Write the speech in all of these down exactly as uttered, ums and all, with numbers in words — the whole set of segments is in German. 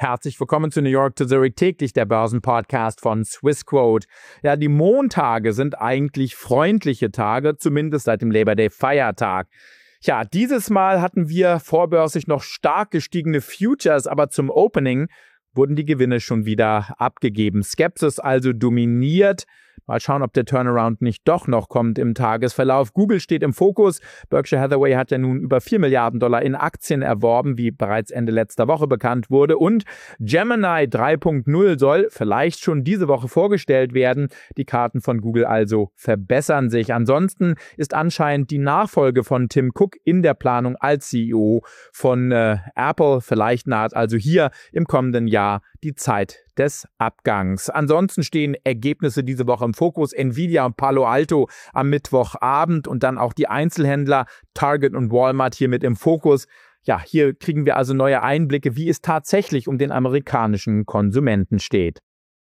Herzlich willkommen zu New York to Zurich, täglich der Börsenpodcast von Swissquote. Ja, die Montage sind eigentlich freundliche Tage, zumindest seit dem Labor Day Feiertag. Ja, dieses Mal hatten wir vorbörslich noch stark gestiegene Futures, aber zum Opening wurden die Gewinne schon wieder abgegeben. Skepsis also dominiert. Mal schauen, ob der Turnaround nicht doch noch kommt im Tagesverlauf. Google steht im Fokus. Berkshire Hathaway hat ja nun über vier Milliarden Dollar in Aktien erworben, wie bereits Ende letzter Woche bekannt wurde. Und Gemini drei Punkt null soll vielleicht schon diese Woche vorgestellt werden. Die Karten von Google also verbessern sich. Ansonsten ist anscheinend die Nachfolge von Tim Cook in der Planung als C E O von äh, Apple. Vielleicht naht also hier im kommenden Jahr die Zeit des Abgangs. Ansonsten stehen Ergebnisse diese Woche im Fokus. Nvidia und Palo Alto am Mittwochabend und dann auch die Einzelhändler Target und Walmart hier mit im Fokus. Ja, hier kriegen wir also neue Einblicke, wie es tatsächlich um den amerikanischen Konsumenten steht.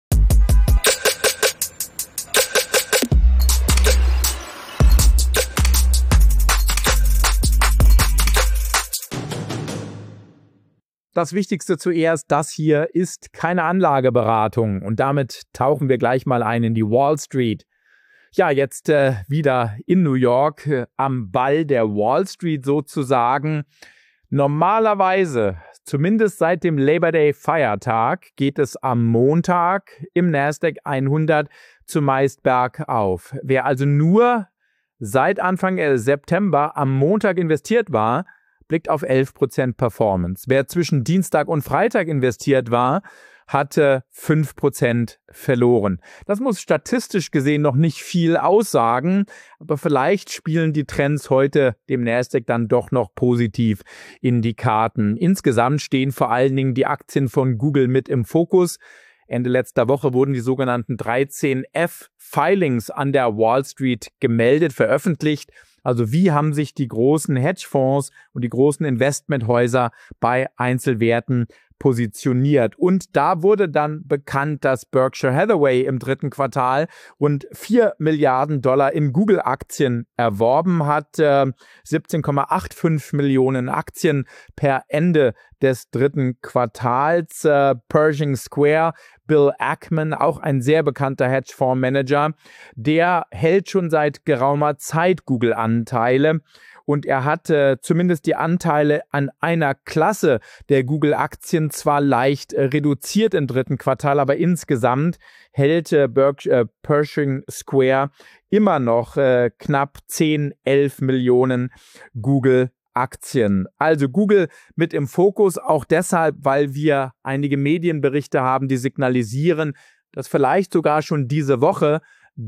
Das Wichtigste zuerst, das hier ist keine Anlageberatung und damit tauchen wir gleich mal ein in die Wall Street. Ja, jetzt äh, wieder in New York äh, am Ball der Wall Street sozusagen. Normalerweise, zumindest seit dem Labor Day Feiertag, geht es am Montag im Nasdaq hundert zumeist bergauf. Wer also nur seit Anfang September am Montag investiert war, blickt auf elf Prozent Performance. Wer zwischen Dienstag und Freitag investiert war, hatte fünf Prozent verloren. Das muss statistisch gesehen noch nicht viel aussagen, aber vielleicht spielen die Trends heute dem Nasdaq dann doch noch positiv in die Karten. Insgesamt stehen vor allen Dingen die Aktien von Google mit im Fokus. Ende letzter Woche wurden die sogenannten dreizehn F Filings an der Wall Street gemeldet, veröffentlicht. Also wie haben sich die großen Hedgefonds und die großen Investmenthäuser bei Einzelwerten positioniert. Und da wurde dann bekannt, dass Berkshire Hathaway im dritten Quartal rund vier Milliarden Dollar in Google-Aktien erworben hat. Äh, siebzehn Komma fünfundachtzig Millionen Aktien per Ende des dritten Quartals. Äh, Pershing Square, Bill Ackman, auch ein sehr bekannter Hedgefondsmanager, der hält schon seit geraumer Zeit Google-Anteile. Und er hat äh, zumindest die Anteile an einer Klasse der Google-Aktien zwar leicht äh, reduziert im dritten Quartal, aber insgesamt hält äh, Berkshire, äh, Pershing Square immer noch äh, knapp zehn, elf Millionen Google-Aktien. Also Google mit im Fokus, auch deshalb, weil wir einige Medienberichte haben, die signalisieren, dass vielleicht sogar schon diese Woche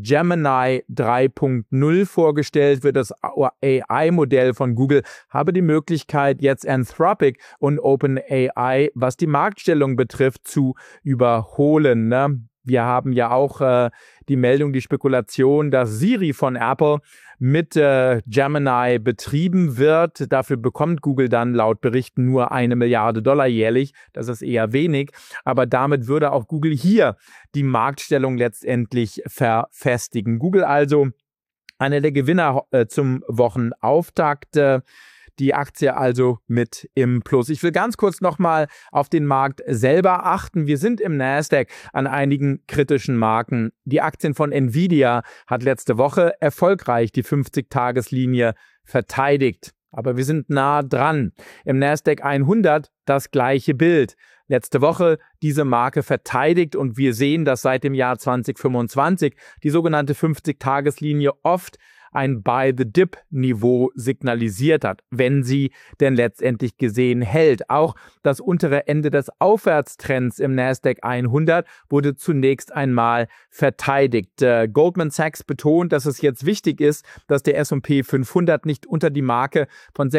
Gemini drei Punkt null vorgestellt wird. Das A I-Modell von Google habe die Möglichkeit, jetzt Anthropic und OpenAI, was die Marktstellung betrifft, zu überholen. Ne? Wir haben ja auch äh, die Meldung, die Spekulation, dass Siri von Apple mit äh, Gemini betrieben wird. Dafür bekommt Google dann laut Berichten nur eine Milliarde Dollar jährlich. Das ist eher wenig. Aber damit würde auch Google hier die Marktstellung letztendlich verfestigen. Google also einer der Gewinner äh, zum Wochenauftakt. Äh, Die Aktie also mit im Plus. Ich will ganz kurz nochmal auf den Markt selber achten. Wir sind im Nasdaq an einigen kritischen Marken. Die Aktien von Nvidia hat letzte Woche erfolgreich die fünfzig-Tages-Linie verteidigt. Aber wir sind nah dran. Im Nasdaq hundert das gleiche Bild. Letzte Woche diese Marke verteidigt und wir sehen, dass seit dem Jahr zwanzig fünfundzwanzig die sogenannte fünfzig-Tages-Linie oft ein Buy-the-Dip-Niveau signalisiert hat, wenn sie denn letztendlich gesehen hält. Auch das untere Ende des Aufwärtstrends im Nasdaq hundert wurde zunächst einmal verteidigt. Äh, Goldman Sachs betont, dass es jetzt wichtig ist, dass der S und P fünfhundert nicht unter die Marke von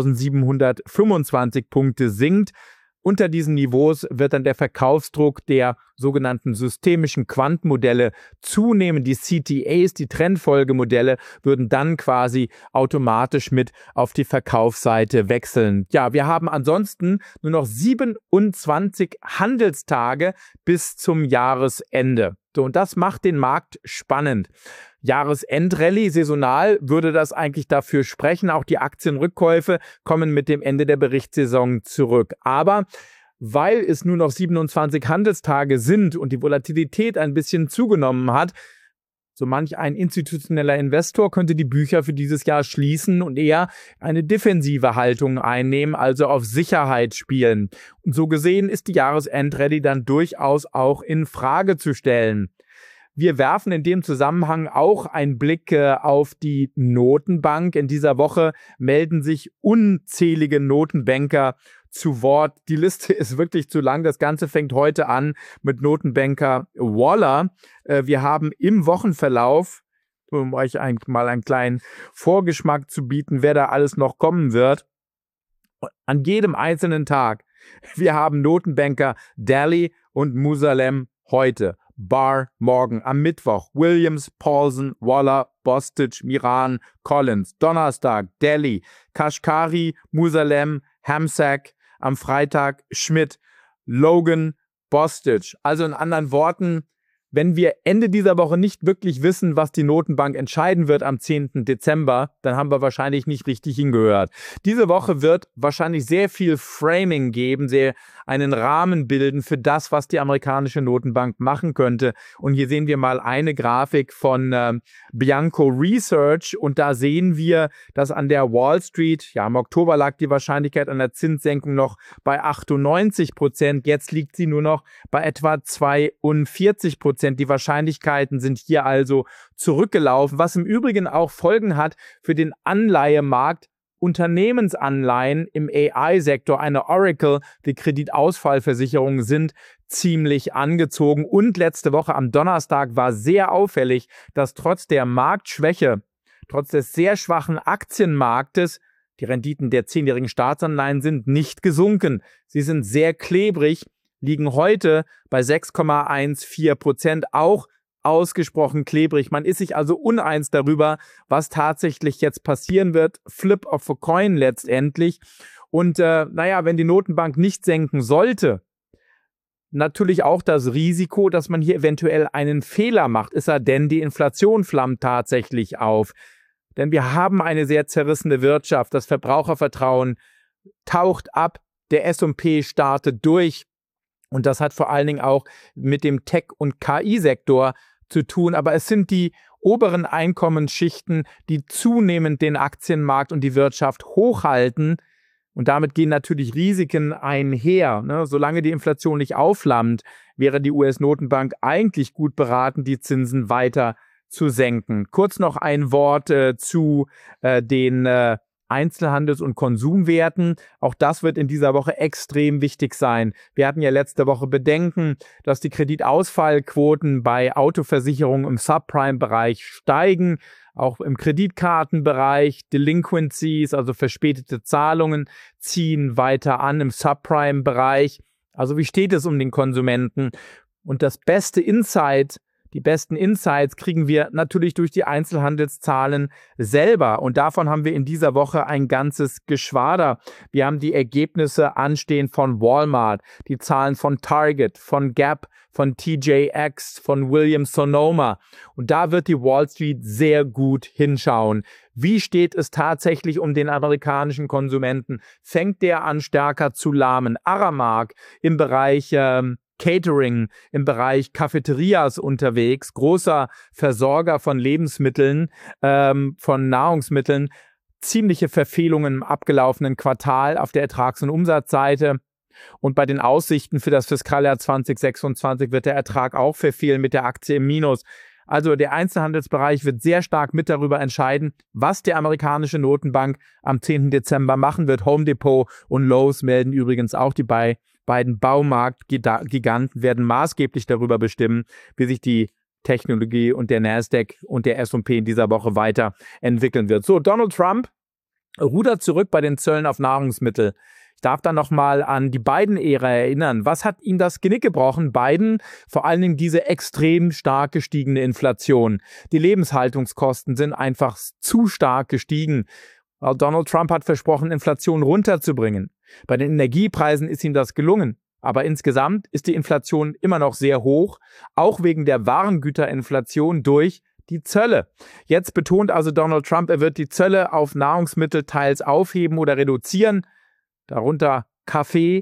sechstausendsiebenhundertfünfundzwanzig Punkte sinkt. Unter diesen Niveaus wird dann der Verkaufsdruck der sogenannten systemischen Quant-Modelle zunehmen. Die C T As, die Trendfolgemodelle, würden dann quasi automatisch mit auf die Verkaufsseite wechseln. Ja, wir haben ansonsten nur noch siebenundzwanzig Handelstage bis zum Jahresende. So, und das macht den Markt spannend. Jahresendrallye, saisonal würde das eigentlich dafür sprechen. Auch die Aktienrückkäufe kommen mit dem Ende der Berichtssaison zurück. Aber weil es nur noch siebenundzwanzig Handelstage sind und die Volatilität ein bisschen zugenommen hat, so manch ein institutioneller Investor könnte die Bücher für dieses Jahr schließen und eher eine defensive Haltung einnehmen, also auf Sicherheit spielen. Und so gesehen ist die Jahresendrallye dann durchaus auch in Frage zu stellen. Wir werfen in dem Zusammenhang auch einen Blick äh, auf die Notenbank. In dieser Woche melden sich unzählige Notenbanker zu Wort. Die Liste ist wirklich zu lang. Das Ganze fängt heute an mit Notenbanker Waller. Äh, wir haben im Wochenverlauf, um euch ein, mal einen kleinen Vorgeschmack zu bieten, wer da alles noch kommen wird, an jedem einzelnen Tag. Wir haben Notenbanker Daly und Musalem heute. Barr morgen, am Mittwoch Williams, Paulson, Waller, Bostic, Miran, Collins. Donnerstag Daly, Kashkari, Musalem, Hamsack. Am Freitag Schmidt, Logan, Bostic. Also in anderen Worten, wenn wir Ende dieser Woche nicht wirklich wissen, was die Notenbank entscheiden wird am zehnten Dezember, dann haben wir wahrscheinlich nicht richtig hingehört. Diese Woche wird wahrscheinlich sehr viel Framing geben, sehr einen Rahmen bilden für das, was die amerikanische Notenbank machen könnte. Und hier sehen wir mal eine Grafik von äh, Bianco Research und da sehen wir, dass an der Wall Street, ja im Oktober lag die Wahrscheinlichkeit einer Zinssenkung noch bei achtundneunzig Prozent, jetzt liegt sie nur noch bei etwa zweiundvierzig Prozent. Die Wahrscheinlichkeiten sind hier also zurückgelaufen, was im Übrigen auch Folgen hat für den Anleihemarkt. Unternehmensanleihen im A I-Sektor, eine Oracle, die Kreditausfallversicherungen sind ziemlich angezogen. Und letzte Woche am Donnerstag war sehr auffällig, dass trotz der Marktschwäche, trotz des sehr schwachen Aktienmarktes, die Renditen der zehnjährigen Staatsanleihen sind nicht gesunken. Sie sind sehr klebrig, liegen heute bei sechs Komma vierzehn Prozent, auch ausgesprochen klebrig. Man ist sich also uneins darüber, was tatsächlich jetzt passieren wird. Flip of a coin letztendlich. Und äh, naja, wenn die Notenbank nicht senken sollte, natürlich auch das Risiko, dass man hier eventuell einen Fehler macht, ist er denn, die Inflation flammt tatsächlich auf. Denn wir haben eine sehr zerrissene Wirtschaft. Das Verbrauchervertrauen taucht ab, der S und P startet durch. Und das hat vor allen Dingen auch mit dem Tech- und K I-Sektor zu tun. Aber es sind die oberen Einkommensschichten, die zunehmend den Aktienmarkt und die Wirtschaft hochhalten. Und damit gehen natürlich Risiken einher. Ne? Solange die Inflation nicht aufflammt, wäre die U S-Notenbank eigentlich gut beraten, die Zinsen weiter zu senken. Kurz noch ein Wort äh, zu äh, den äh, Einzelhandels- und Konsumwerten. Auch das wird in dieser Woche extrem wichtig sein. Wir hatten ja letzte Woche Bedenken, dass die Kreditausfallquoten bei Autoversicherungen im Subprime-Bereich steigen. Auch im Kreditkartenbereich, Delinquencies, also verspätete Zahlungen, ziehen weiter an im Subprime-Bereich. Also wie steht es um den Konsumenten? Und das beste Insight, die besten Insights kriegen wir natürlich durch die Einzelhandelszahlen selber. Und davon haben wir in dieser Woche ein ganzes Geschwader. Wir haben die Ergebnisse anstehen von Walmart, die Zahlen von Target, von Gap, von T J X, von Williams-Sonoma. Und da wird die Wall Street sehr gut hinschauen. Wie steht es tatsächlich um den amerikanischen Konsumenten? Fängt der an, stärker zu lahmen? Aramark im Bereich ähm, Catering, im Bereich Cafeterias unterwegs, großer Versorger von Lebensmitteln, ähm, von Nahrungsmitteln, ziemliche Verfehlungen im abgelaufenen Quartal auf der Ertrags- und Umsatzseite. Und bei den Aussichten für das Fiskaljahr zwanzig sechsundzwanzig wird der Ertrag auch verfehlen mit der Aktie im Minus. Also der Einzelhandelsbereich wird sehr stark mit darüber entscheiden, was die amerikanische Notenbank am zehnten Dezember machen wird. Home Depot und Lowe's melden übrigens auch, die bei beiden Baumarktgiganten werden maßgeblich darüber bestimmen, wie sich die Technologie und der Nasdaq und der S und P in dieser Woche weiterentwickeln wird. So, Donald Trump rudert zurück bei den Zöllen auf Nahrungsmittel. Ich darf dann nochmal an die Biden-Ära erinnern. Was hat ihm das Genick gebrochen? Biden, vor allen Dingen diese extrem stark gestiegene Inflation. Die Lebenshaltungskosten sind einfach zu stark gestiegen. Donald Trump hat versprochen, Inflation runterzubringen. Bei den Energiepreisen ist ihm das gelungen. Aber insgesamt ist die Inflation immer noch sehr hoch, auch wegen der Warengüterinflation durch die Zölle. Jetzt betont also Donald Trump, er wird die Zölle auf Nahrungsmittel teils aufheben oder reduzieren, darunter Kaffee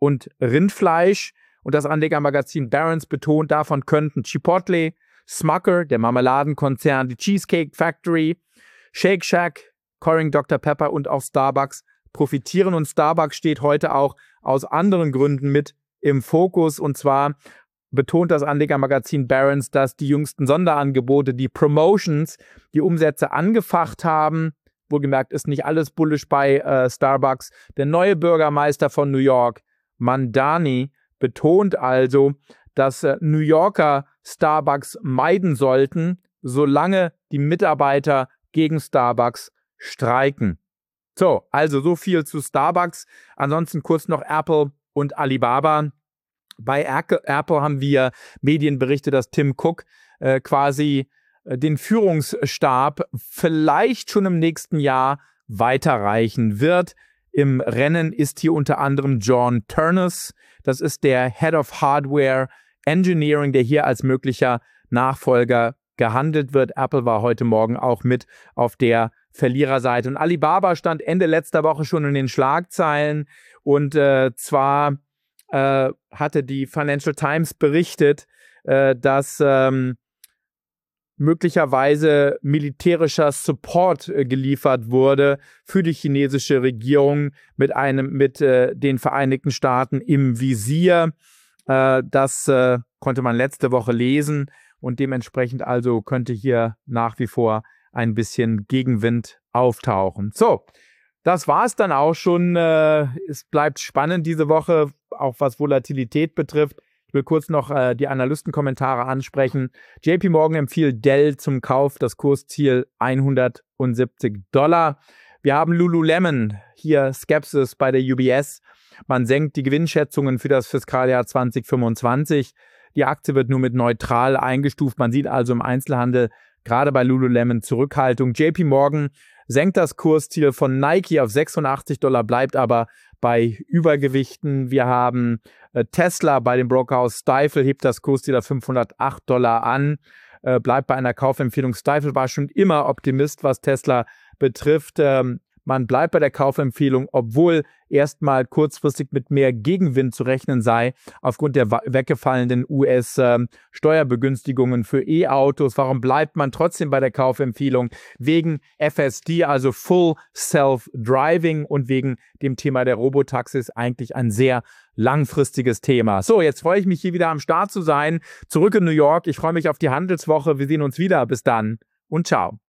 und Rindfleisch. Und das Anlegermagazin Barron's betont, davon könnten Chipotle, Smucker, der Marmeladenkonzern, die Cheesecake Factory, Shake Shack, Keurig Doktor Pepper und auch Starbucks profitieren. Und Starbucks steht heute auch aus anderen Gründen mit im Fokus. Und zwar betont das Anlegermagazin Barron's, dass die jüngsten Sonderangebote, die Promotions, die Umsätze angefacht haben. Wohlgemerkt ist nicht alles bullish bei äh, Starbucks. Der neue Bürgermeister von New York, Mamdani, betont also, dass äh, New Yorker Starbucks meiden sollten, solange die Mitarbeiter gegen Starbucks streiken. So, also so viel zu Starbucks. Ansonsten kurz noch Apple und Alibaba. Bei Apple haben wir Medienberichte, dass Tim Cook äh, quasi äh, den Führungsstab vielleicht schon im nächsten Jahr weiterreichen wird. Im Rennen ist hier unter anderem John Ternus. Das ist der Head of Hardware Engineering, der hier als möglicher Nachfolger gehandelt wird. Apple war heute Morgen auch mit auf der Verliererseite. Und Alibaba stand Ende letzter Woche schon in den Schlagzeilen. Und äh, zwar äh, hatte die Financial Times berichtet, äh, dass ähm, möglicherweise militärischer Support äh, geliefert wurde für die chinesische Regierung mit einem mit äh, den Vereinigten Staaten im Visier. Äh, das äh, konnte man letzte Woche lesen und dementsprechend also könnte hier nach wie vor ein bisschen Gegenwind auftauchen. So, das war es dann auch schon. Äh, es bleibt spannend diese Woche, auch was Volatilität betrifft. Ich will kurz noch äh, die Analystenkommentare ansprechen. J P Morgan empfiehlt Dell zum Kauf, das Kursziel hundertsiebzig Dollar. Wir haben Lululemon, hier Skepsis bei der U B S. Man senkt die Gewinnschätzungen für das Fiskaljahr zwanzig fünfundzwanzig. Die Aktie wird nur mit neutral eingestuft. Man sieht also im Einzelhandel gerade bei Lululemon Zurückhaltung. J P Morgan senkt das Kursziel von Nike auf sechsundachtzig Dollar, bleibt aber bei Übergewichten. Wir haben äh, Tesla bei dem Brokerhaus Stifel, hebt das Kursziel auf fünfhundertacht Dollar an, äh, bleibt bei einer Kaufempfehlung. Stifel war schon immer Optimist, was Tesla betrifft. Ähm, man bleibt bei der Kaufempfehlung, obwohl erstmal kurzfristig mit mehr Gegenwind zu rechnen sei, aufgrund der weggefallenen U S-Steuerbegünstigungen für E-Autos. Warum bleibt man trotzdem bei der Kaufempfehlung? Wegen F S D, also Full Self-Driving, und wegen dem Thema der Robotaxis, eigentlich ein sehr langfristiges Thema. So, jetzt freue ich mich, hier wieder am Start zu sein. Zurück in New York. Ich freue mich auf die Handelswoche. Wir sehen uns wieder. Bis dann und ciao.